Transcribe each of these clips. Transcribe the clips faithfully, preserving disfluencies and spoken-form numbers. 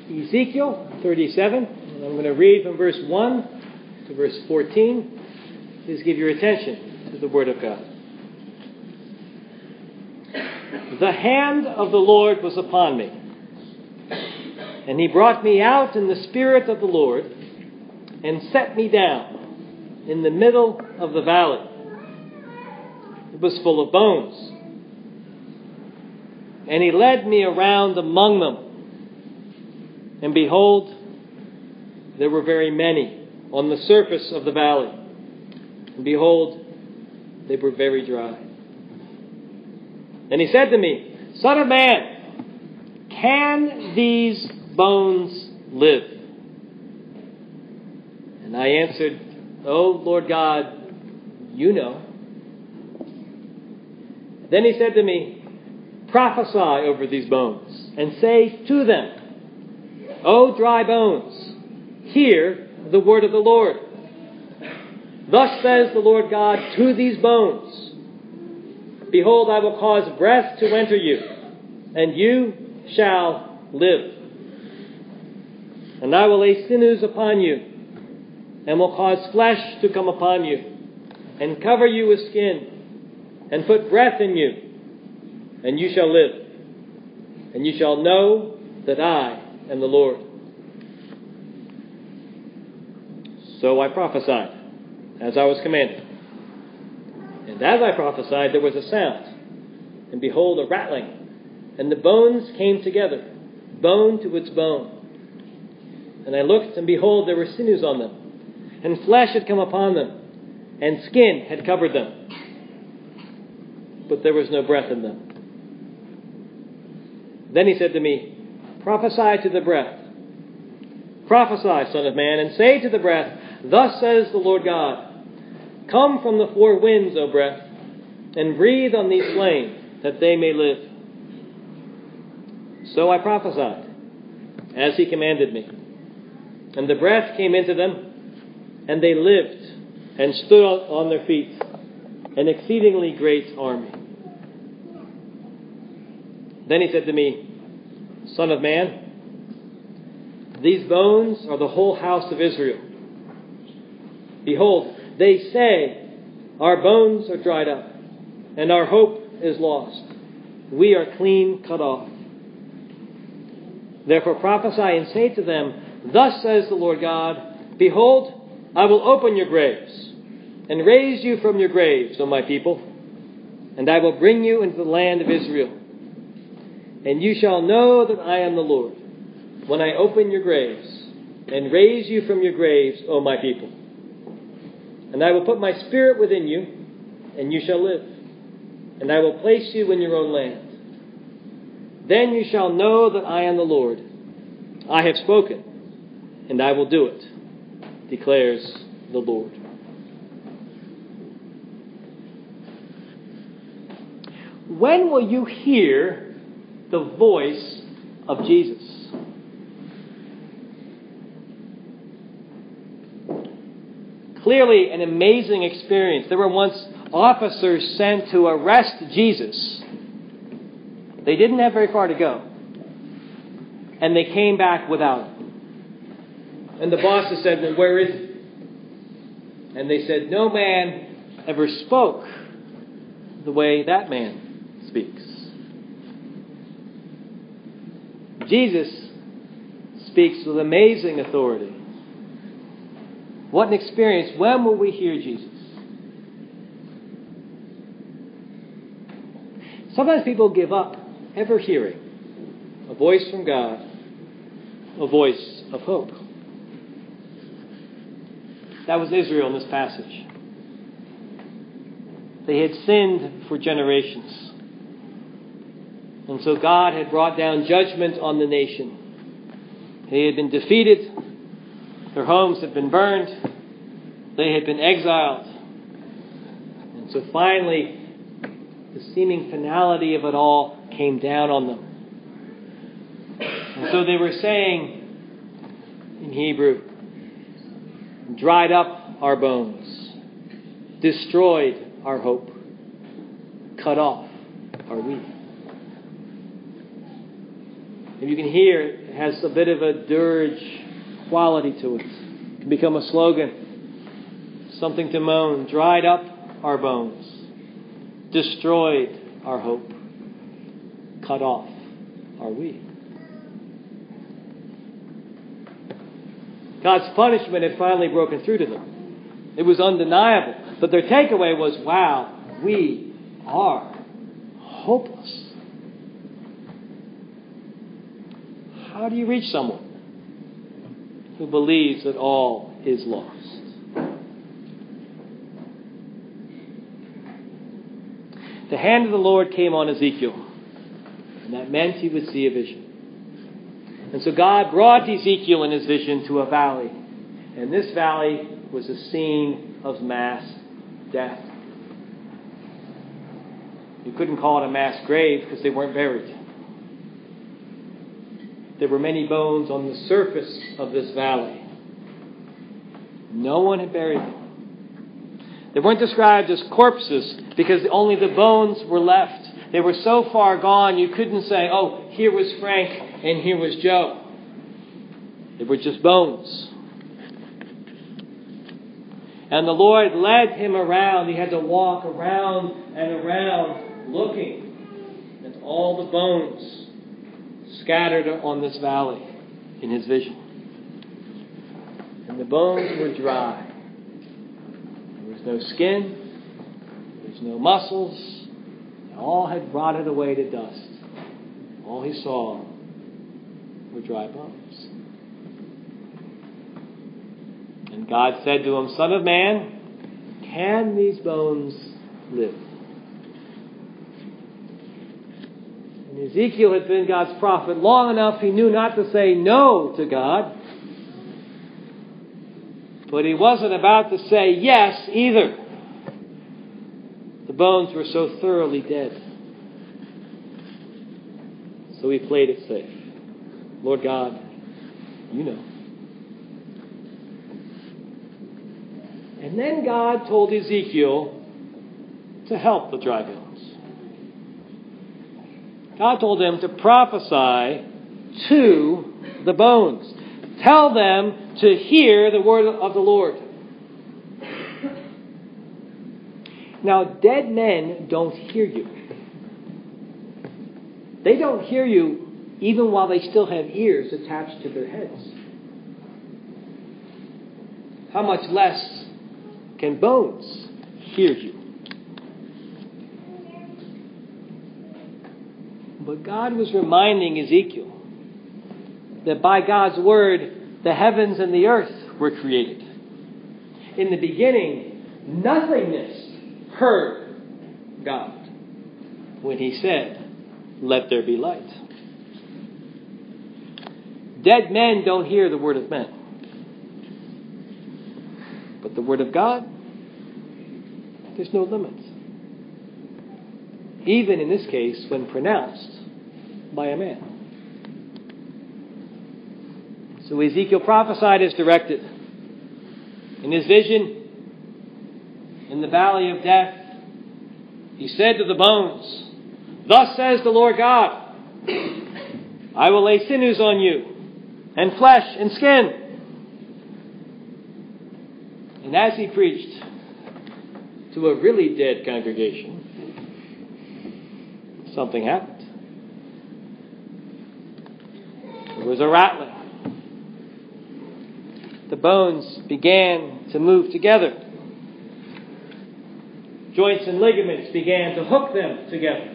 Ezekiel thirty-seven. And I'm going to read from verse one to verse fourteen. Please give your attention to the Word of God. The hand of the Lord was upon me, and He brought me out in the Spirit of the Lord and set me down in the middle of the valley. It was full of bones. And He led me around among them. And behold, there were very many on the surface of the valley. And behold, they were very dry. And He said to me, Son of man, can these bones live? And I answered, Oh, Lord God, you know. Then He said to me, Prophesy over these bones, and say to them, O dry bones, hear the word of the Lord. Thus says the Lord God to these bones, Behold, I will cause breath to enter you, and you shall live. And I will lay sinews upon you, and will cause flesh to come upon you, and cover you with skin, and put breath in you, and you shall live. And you shall know that I am the Lord. So I prophesied, as I was commanded. And as I prophesied, there was a sound, and behold, a rattling, and the bones came together, bone to its bone. And I looked, and behold, there were sinews on them, and flesh had come upon them, and skin had covered them. But there was no breath in them. Then He said to me, Prophesy to the breath. Prophesy, Son of man, and say to the breath, Thus says the Lord God, Come from the four winds, O breath, and breathe on these slain, that they may live. So I prophesied, as He commanded me. And the breath came into them, and they lived, and stood on their feet, an exceedingly great army. Then He said to me, Son of man, these bones are the whole house of Israel. Behold, they say, Our bones are dried up, and our hope is lost. We are clean cut off. Therefore prophesy and say to them, Thus says the Lord God, Behold, I will open your graves, and raise you from your graves, O my people, and I will bring you into the land of Israel. And you shall know that I am the Lord, when I open your graves, and raise you from your graves, O my people. And I will put my spirit within you, and you shall live. And I will place you in your own land. Then you shall know that I am the Lord. I have spoken, and I will do it, declares the Lord. When will you hear the voice of Jesus? Clearly an amazing experience. There were once officers sent to arrest Jesus. They didn't have very far to go. And they came back without him. And the bosses said, Well, where is he? And they said, No man ever spoke the way that man speaks. Jesus speaks with amazing authority. What an experience. When will we hear Jesus? Sometimes people give up ever hearing a voice from God, a voice of hope. That was Israel in this passage. They had sinned for generations. And so God had brought down judgment on the nation. They had been defeated. Their homes had been burned. They had been exiled. And so finally, the seeming finality of it all came down on them. And so they were saying in Hebrew, dried up our bones, destroyed our hope, cut off our we. And you can hear it has a bit of a dirge quality to it. It can become a slogan. Something to moan. Dried up our bones. Destroyed our hope. Cut off are we. God's punishment had finally broken through to them. It was undeniable. But their takeaway was, wow, we are hopeless. How do you reach someone who believes that all is lost? The hand of the Lord came on Ezekiel, and that meant he would see a vision. And so God brought Ezekiel in his vision to a valley, and this valley was a scene of mass death. You couldn't call it a mass grave because they weren't buried. There were many bones on the surface of this valley. No one had buried them. They weren't described as corpses because only the bones were left. They were so far gone you couldn't say, oh, here was Frank and here was Joe. They were just bones. And the Lord led him around. He had to walk around and around looking at all the bones scattered on this valley in his vision. And the bones were dry. There was no skin. There was no muscles. They all had rotted away to dust. All he saw were dry bones. And God said to him, Son of man, can these bones live? And Ezekiel had been God's prophet long enough he knew not to say no to God. But he wasn't about to say yes either. The bones were so thoroughly dead. So he played it safe. Lord God, you know. And then God told Ezekiel to help the dry bones. God told him to prophesy to the bones. Tell them to hear the word of the Lord. Now, dead men don't hear you. They don't hear you even while they still have ears attached to their heads. How much less can bones hear you? But God was reminding Ezekiel that by God's word, the heavens and the earth were created. In the beginning, nothingness heard God when he said, let there be light. Dead men don't hear the word of men. But the word of God, there's no limit. Even in this case, when pronounced by a man. So Ezekiel prophesied as directed. In his vision, in the valley of death, he said to the bones, Thus says the Lord God, I will lay sinews on you, and flesh and skin. And as he preached to a really dead congregation, something happened. There was a rattling. The bones began to move together. Joints and ligaments began to hook them together.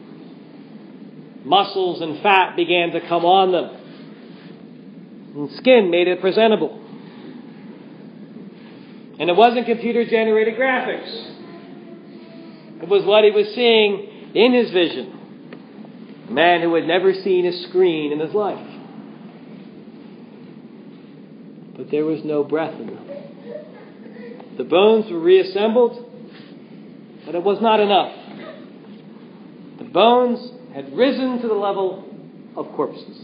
Muscles and fat began to come on them. And skin made it presentable. And it wasn't computer-generated graphics. It was what he was seeing in his vision. A man who had never seen a screen in his life. But there was no breath in them. The bones were reassembled, but it was not enough. The bones had risen to the level of corpses.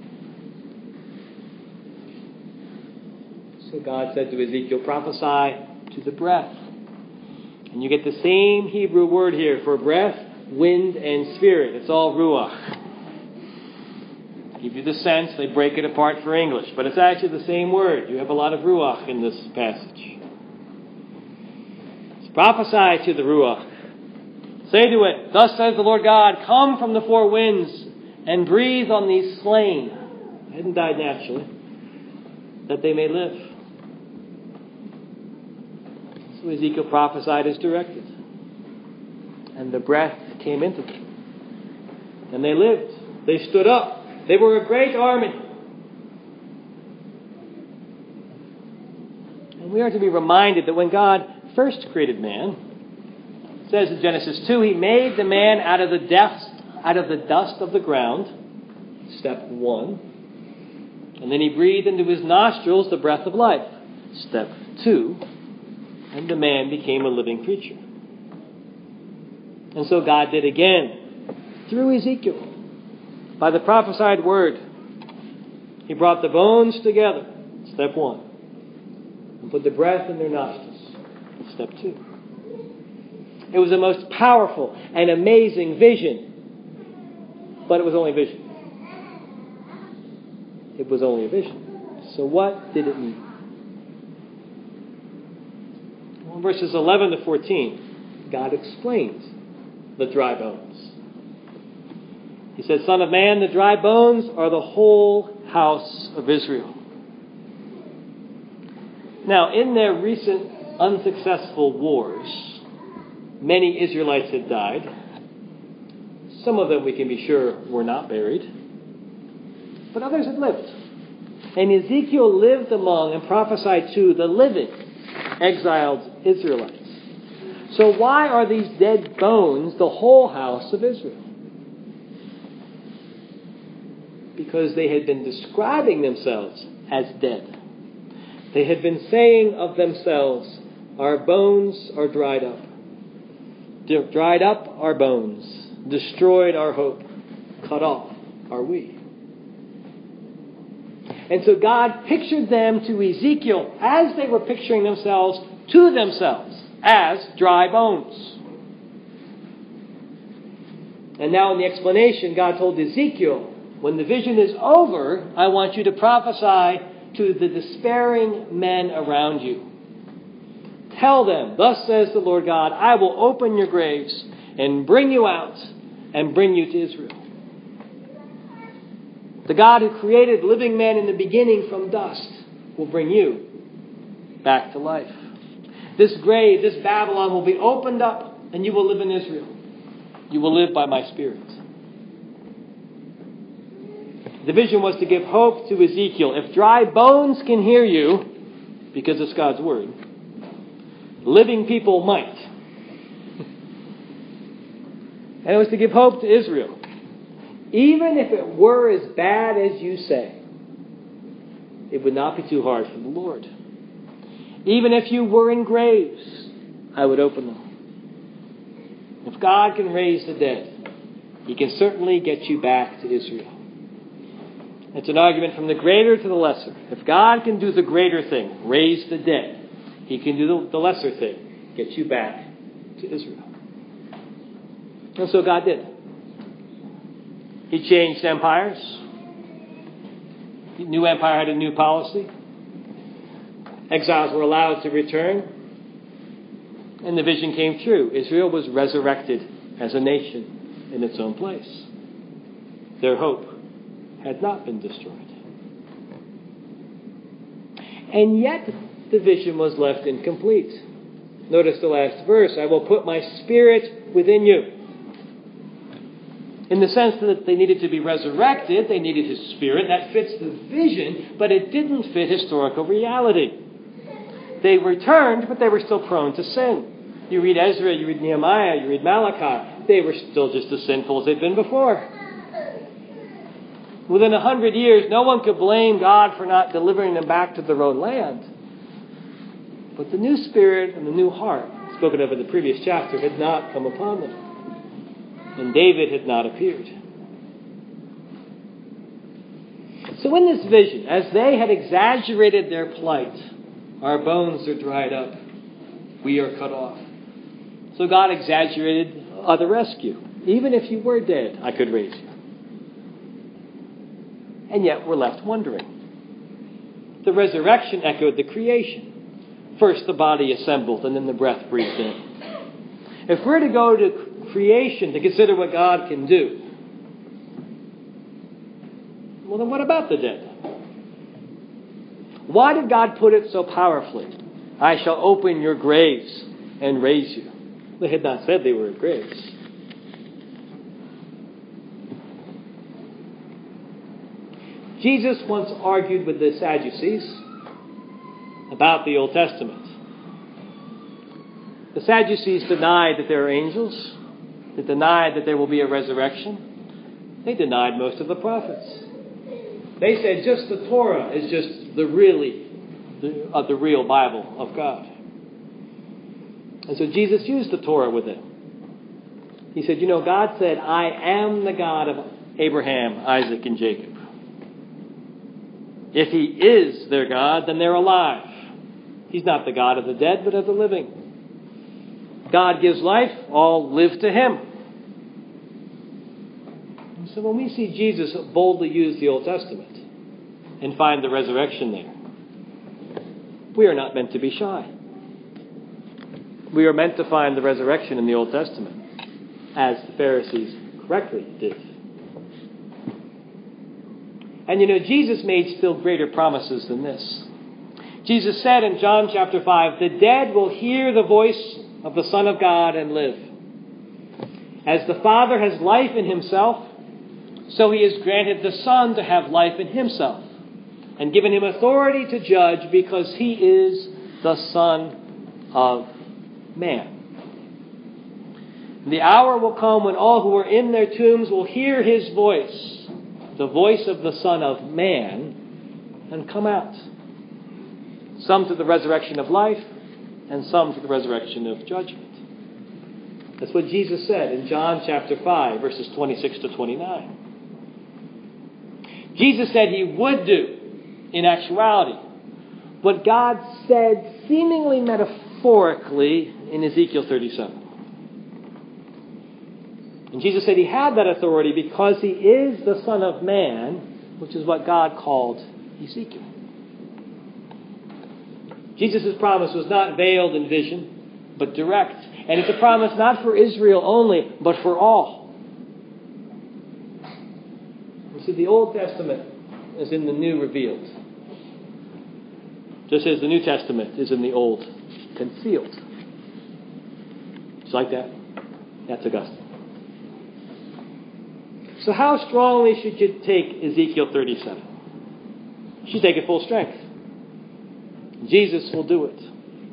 So God said to Ezekiel, prophesy to the breath. And you get the same Hebrew word here for breath, wind, and spirit. It's all ruach. give you the sense, they break it apart for English. But it's actually the same word. You have a lot of ruach in this passage. It's prophesy to the ruach. Say to it, thus says the Lord God, come from the four winds and breathe on these slain. They hadn't died naturally, that they may live. So Ezekiel prophesied as directed. And the breath came into them. And they lived. They stood up. They were a great army. And we are to be reminded that when God first created man, it says in Genesis two, he made the man out of the depths, out of the dust of the ground. Step one. And then he breathed into his nostrils the breath of life. Step two. And the man became a living creature. And so God did again through Ezekiel. By the prophesied word, he brought the bones together. Step one. And put the breath in their nostrils. Step two. It was the most powerful and amazing vision. But it was only vision. It was only a vision. So what did it mean? Well, verses eleven to fourteen, God explains the dry bones. He said, Son of man, the dry bones are the whole house of Israel. Now, in their recent unsuccessful wars, many Israelites had died. Some of them, we can be sure, were not buried. But others had lived. And Ezekiel lived among and prophesied to the living, exiled Israelites. So why are these dead bones the whole house of Israel? Because they had been describing themselves as dead. They had been saying of themselves, our bones are dried up. Dried up our bones. Destroyed our hope. Cut off are we. And so God pictured them to Ezekiel as they were picturing themselves to themselves as dry bones. And now in the explanation, God told Ezekiel, when the vision is over, I want you to prophesy to the despairing men around you. Tell them, thus says the Lord God, I will open your graves and bring you out and bring you to Israel. The God who created living men in the beginning from dust will bring you back to life. This grave, this Babylon will be opened up and you will live in Israel. You will live by my Spirit. The vision was to give hope to Ezekiel. If dry bones can hear you, because it's God's word, living people might. And it was to give hope to Israel. Even if it were as bad as you say, it would not be too hard for the Lord. Even if you were in graves, I would open them. If God can raise the dead, He can certainly get you back to Israel. It's an argument from the greater to the lesser. If God can do the greater thing, raise the dead, He can do the lesser thing, get you back to Israel. And so God did. He changed empires. The new empire had a new policy. Exiles were allowed to return. And the vision came true. Israel was resurrected as a nation in its own place. Their hope had not been destroyed. And yet the vision was left incomplete. Notice the last verse. I will put my Spirit within you. In the sense that they needed to be resurrected, they needed His Spirit. That fits the vision, but it didn't fit historical reality. They returned, but they were still prone to sin. You read Ezra, you read Nehemiah, you read Malachi. They were still just as sinful as they'd been before. Within a hundred years, no one could blame God for not delivering them back to their own land. But the new spirit and the new heart, spoken of in the previous chapter, had not come upon them. And David had not appeared. So in this vision, as they had exaggerated their plight, our bones are dried up, we are cut off. So God exaggerated uh, the rescue. Even if you were dead, I could raise you. And yet we're left wondering. The resurrection echoed the creation. First the body assembled and then the breath breathed in. If we're to go to creation to consider what God can do, well then what about the dead? Why did God put it so powerfully? I shall open your graves and raise you. They had not said they were graves. Jesus once argued with the Sadducees about the Old Testament. The Sadducees denied that there are angels. They denied that there will be a resurrection. They denied most of the prophets. They said just the Torah is just the really, the, uh, the real Bible of God. And so Jesus used the Torah with them. He said, you know, God said, I am the God of Abraham, Isaac, and Jacob. If he is their God, then they're alive. He's not the God of the dead, but of the living. God gives life, all live to him. And so when we see Jesus boldly use the Old Testament and find the resurrection there, we are not meant to be shy. We are meant to find the resurrection in the Old Testament, as the Pharisees correctly did. And you know, Jesus made still greater promises than this. Jesus said in John chapter five, the dead will hear the voice of the Son of God and live. As the Father has life in himself, so he has granted the Son to have life in himself, and given him authority to judge because he is the Son of Man. The hour will come when all who are in their tombs will hear his voice, the voice of the Son of Man, and come out. Some to the resurrection of life, and some to the resurrection of judgment. That's what Jesus said in John chapter five, verses twenty-six to twenty-nine. Jesus said he would do, in actuality, what God said seemingly metaphorically in Ezekiel thirty-seven. And Jesus said he had that authority because he is the Son of Man, which is what God called Ezekiel. Jesus' promise was not veiled in vision, but direct. And it's a promise not for Israel only, but for all. You see, the Old Testament is in the New revealed, just as the New Testament is in the Old concealed. Just like that. That's Augustine. So how strongly should you take Ezekiel thirty-seven? You should take it full strength. Jesus will do it.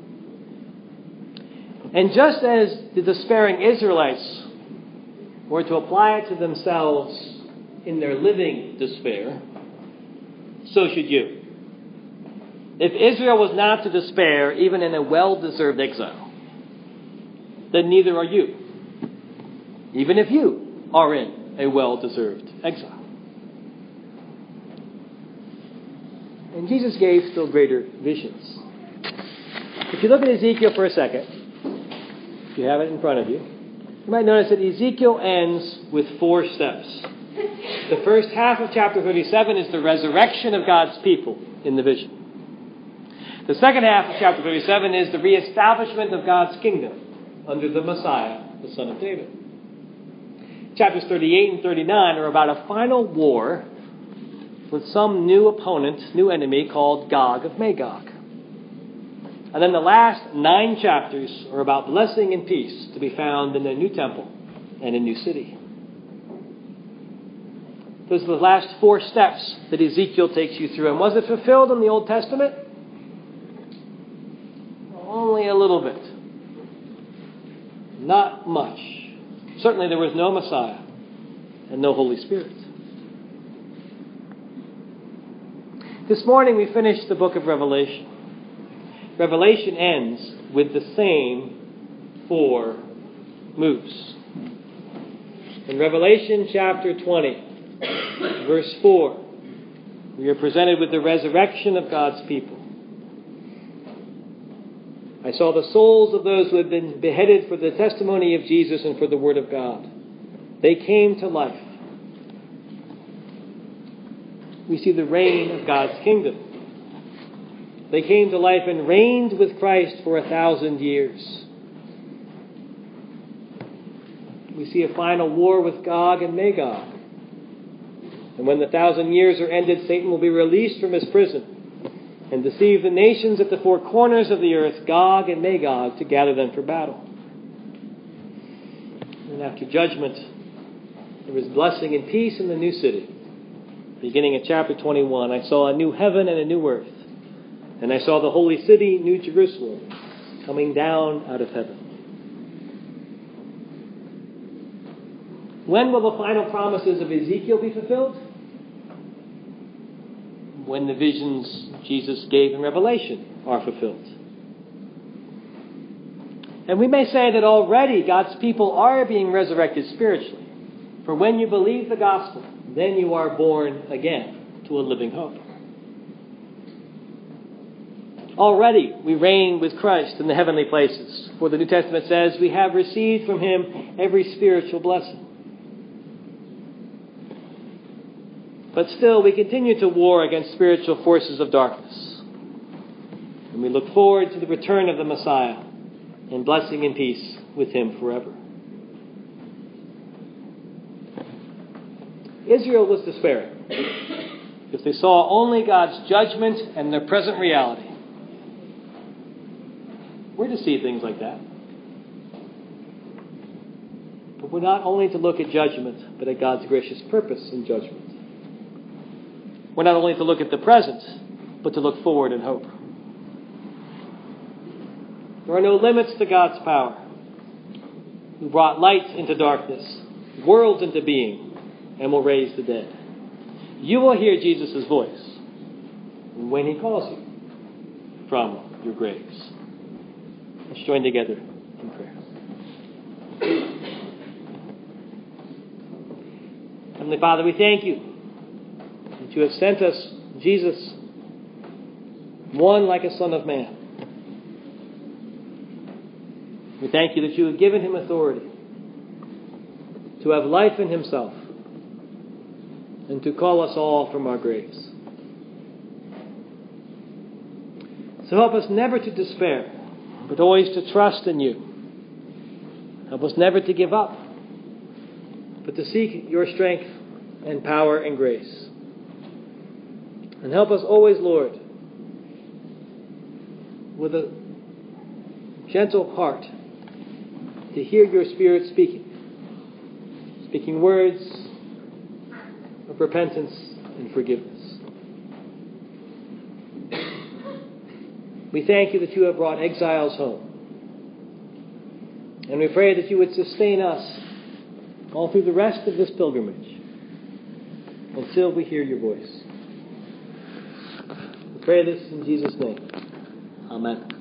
And just as the despairing Israelites were to apply it to themselves in their living despair, so should you. If Israel was not to despair, even in a well-deserved exile, then neither are you, even if you are in a well-deserved exile. And Jesus gave still greater visions. If you look at Ezekiel for a second, if you have it in front of you, you might notice that Ezekiel ends with four steps. The first half of chapter thirty-seven is the resurrection of God's people in the vision. The second half of chapter thirty-seven is the reestablishment of God's kingdom under the Messiah, the Son of David. Chapters thirty-eight and thirty-nine are about a final war with some new opponent, new enemy called Gog of Magog. And then the last nine chapters are about blessing and peace to be found in the new temple and a new city. Those are the last four steps that Ezekiel takes you through. And was it fulfilled in the Old Testament? Only a little bit. Not much. Certainly there was no Messiah and no Holy Spirit. This morning we finished the book of Revelation. Revelation ends with the same four moves. In Revelation chapter twenty, verse four, we are presented with the resurrection of God's people. I saw the souls of those who had been beheaded for the testimony of Jesus and for the word of God. They came to life. we see the reign of God's kingdom. They came to life and reigned with Christ for a thousand years. We see a final war with Gog and Magog. And when the thousand years are ended, Satan will be released from his prison and deceive the nations at the four corners of the earth, Gog and Magog, to gather them for battle. And after judgment, there was blessing and peace in the new city. Beginning at chapter twenty-one, I saw a new heaven and a new earth. And I saw the holy city, New Jerusalem, coming down out of heaven. When will the final promises of Ezekiel be fulfilled? When the visions Jesus gave in Revelation are fulfilled. And we may say that already God's people are being resurrected spiritually. For when you believe the gospel, then you are born again to a living hope. Already we reign with Christ in the heavenly places. For the New Testament says we have received from Him every spiritual blessing. But still, we continue to war against spiritual forces of darkness. And we look forward to the return of the Messiah and blessing and peace with Him forever. Israel was despairing if they saw only God's judgment and their present reality. We're to see things like that. But we're not only to look at judgment, but at God's gracious purpose in judgment. We're not only to look at the present, but to look forward in hope. There are no limits to God's power, who brought light into darkness, worlds into being, and will raise the dead. You will hear Jesus' voice when He calls you from your graves. Let's join together in prayer. Heavenly Father, we thank you that you have sent us Jesus, one like a Son of Man. We thank you that you have given Him authority to have life in Himself and to call us all from our graves. So help us never to despair, but always to trust in you. Help us never to give up, but to seek your strength and power and grace. And help us always, Lord, with a gentle heart, to hear your Spirit speaking. Speaking words of repentance and forgiveness. We thank you that you have brought exiles home. And we pray that you would sustain us all through the rest of this pilgrimage until we hear your voice. We pray this in Jesus' name. Amen.